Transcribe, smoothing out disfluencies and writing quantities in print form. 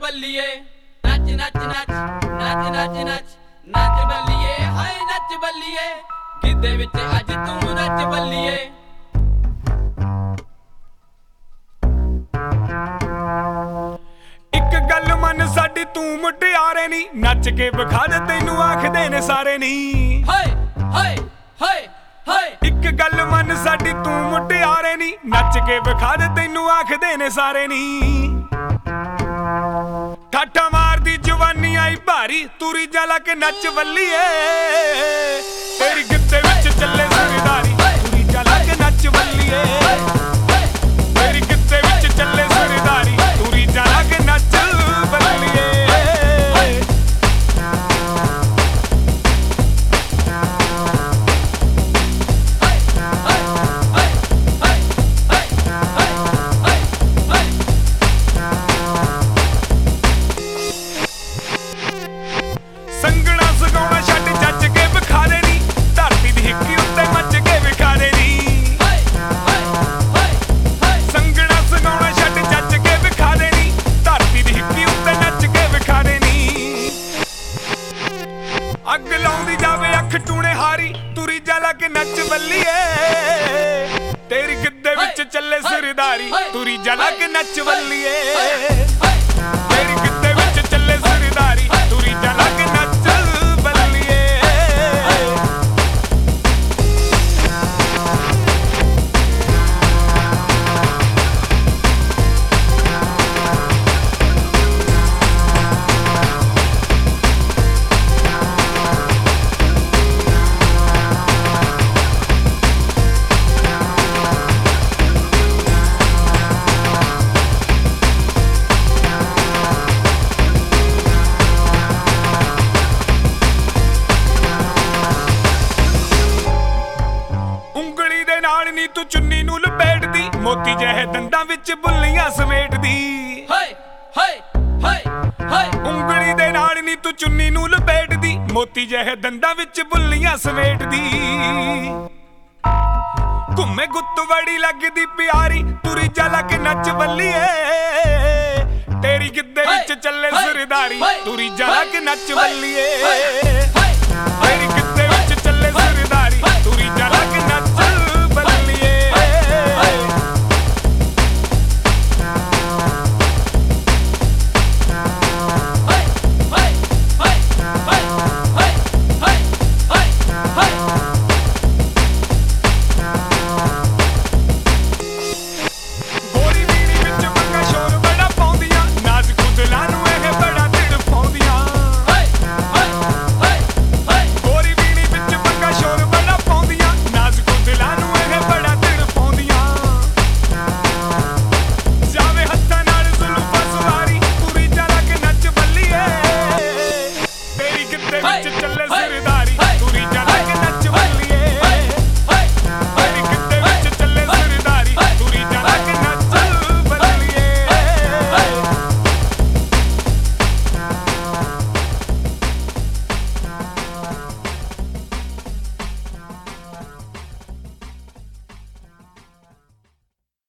बल्लिए नच नच नच नच नच नच नच बल्लिए हाय नच बल्लिए गिद्धे विच अज तू नच बल्लिए। एक गल मन साडी तू मुटियारे नी नच के विखा दे तैनू आखदे ने सारे नी। हाय हाय हाय हाय एक गल मन साडी तू मुटियारे नी नच के विखा दे तैनू आखदे ने सारे नी। ठाठा मारदी जवानी आई भारी तुरी जाला के नच बल्लिए तेरी गिद्धे विच चले सरदारी तुरी जाला के नच बल्लिए तेरी गिद्धे विच चले सरदारी तुरी जाला के नच बल्लिए। संगना सगाउणा छड्ड जੱਜ के विखा दे नी धरती दी हिक्की उत्ते मच के विखा दे नी। संगना सगाउणा छड्ड जੱਜ के विखा दे नी धरती दी हिक्की उत्ते नच के विखा दे नी। अग लाउंदी जावे अख टूणे हारी तुरी जाला के नच बल्लिए तेरी गिद्धे विच चले सरदारी तुरी जाला के नच बल्लिए तेरी गिद्धे विच चले सरदारी तुरी जाला के नच बल्लिए। ਉਂਗਲੀ ਦੇ ਨਾਲ ਨੀ ਤੂੰ ਚੁੰਨੀ ਨੂੰ ਲਪੇਟਦੀ ਮੋਤੀ ਜਿਹੇ ਦੰਦਾਂ ਵਿੱਚ ਬੁੱਲੀਆਂ ਸਮੇਟਦੀ। हाय हाय हाय हाय ਉਂਗਲੀ ਦੇ ਨਾਲ ਨੀ ਤੂੰ ਚੁੰਨੀ ਨੂੰ ਲਪੇਟਦੀ ਮੋਤੀ ਜਿਹੇ ਦੰਦਾਂ ਵਿੱਚ ਬੁੱਲੀਆਂ ਸਮੇਟਦੀ। ਘੁੰਮੇ ਗੁੱਤ ਵੜੀ ਲੱਗਦੀ ਪਿਆਰੀ ਤੁਰੀ जाला ਕੇ ਨੱਚ ਬੱਲੀਏ ਤੇਰੀ ਗਿੱਧੇ ਵਿੱਚ ਚੱਲੇ ਸਰਦਾਰੀ ਤੁਰੀ जाला ਕੇ ਨੱਚ ਬੱਲੀਏ ਤੇਰੀ ਗਿੱਧੇ ਵਿੱਚ ਚੱਲੇ ਸਰਦਾਰੀ ਤੁਰੀ जाला